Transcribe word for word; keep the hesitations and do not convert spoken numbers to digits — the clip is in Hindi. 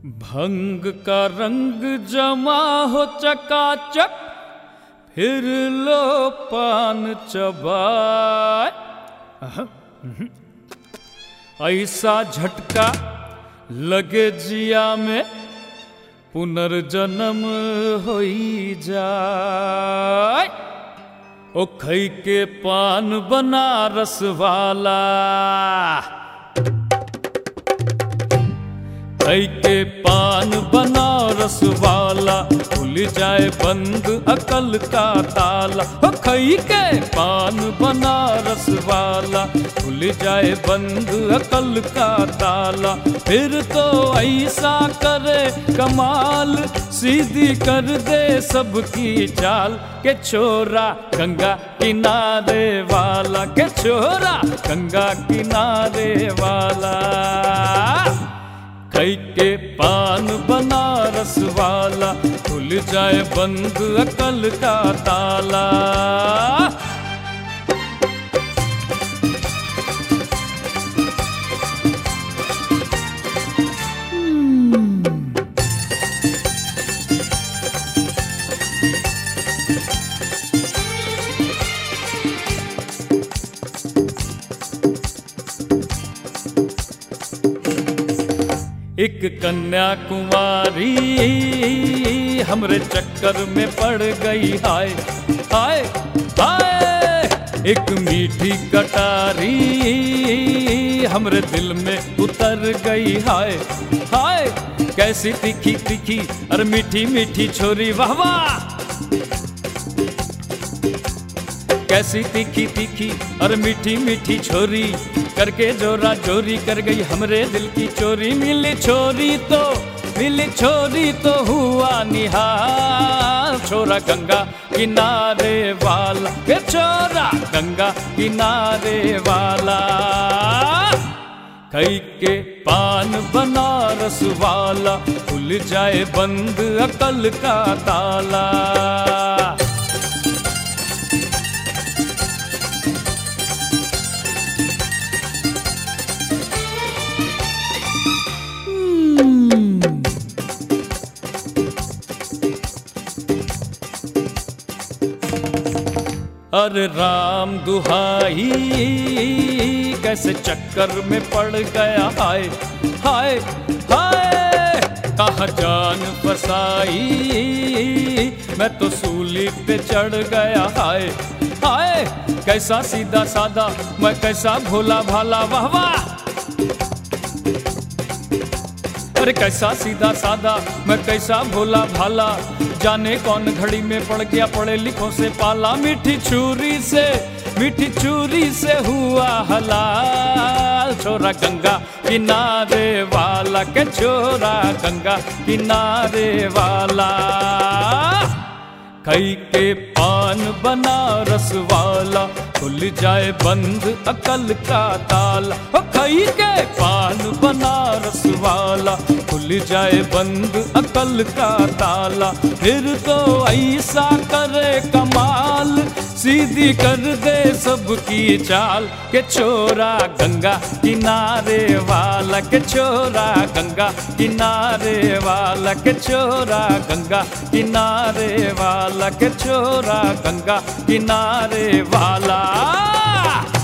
भंग का रंग जमा हो चकाचक, फिर लो पान चबाए। ऐसा झटका लगे जिया में, पुनर्जन्म होई जाए। ओ खई के पान बनारस वाला, खई के पान बनारस वाला, खुल जाए बंद अकल का ताला। ओ खई के पान बनारस वाला, खुल जाए बंद अकल का ताला। फिर तो ऐसा करे कमाल, सीधी कर दे सबकी चाल। के छोरा गंगा किनारे वाला, के छोरा गंगा किनारे वाला। खई के पान बनारस वाला, खुल जाए बंद अकल का ताला। एक कन्याकुमारी हमरे चक्कर में पड़ गई, हाय हाय हाय। एक मीठी कटारी हमरे दिल में उतर गई, हाय हाय। कैसी तीखी तीखी और मीठी मीठी छोरी, वाह वाह। कैसी तीखी तीखी और मीठी मीठी छोरी, करके जोरा चोरी कर गई हमरे दिल की चोरी। मिली छोरी तो मिली छोरी तो हुआ निहाल। छोरा गंगा किनारे वाला, के छोरा गंगा किनारे वाला। खई के पान बनारस वाला, खुल जाए बंद अकल का ताला। अरे राम दुहाई, कैसे चक्कर में पड़ गया, हाय हाय हाय। कहाँ जान फसाई, मैं तो सूली पे चढ़ गया, हाय हाय। कैसा सीधा साधा, मैं कैसा भोला भाला, वाह वाह। अरे कैसा सीधा साधा, मैं कैसा भोला भाला। जाने कौन घड़ी में पड़ गया पढ़े लिखों से पाला। मीठी छुरी से मीठी छुरी से हुआ हलाल। छोरा गंगा किनारे वाला, के छोरा गंगा किनारे वाला। खई के पान बनारस वाला, खुल जाए बंद अकल का ताला। ओ खई के पान बनारस वाला, खुल जाए बंद अकल का ताला। फिर तो ऐसा करे कमाल, सीधी कर दे सबकी चाल। के छोरा गंगा किनारे वाला, के छोरा गंगा किनारे वाला। के छोरा गंगा किनारे वाला, के छोरा गंगा किनारे वाला।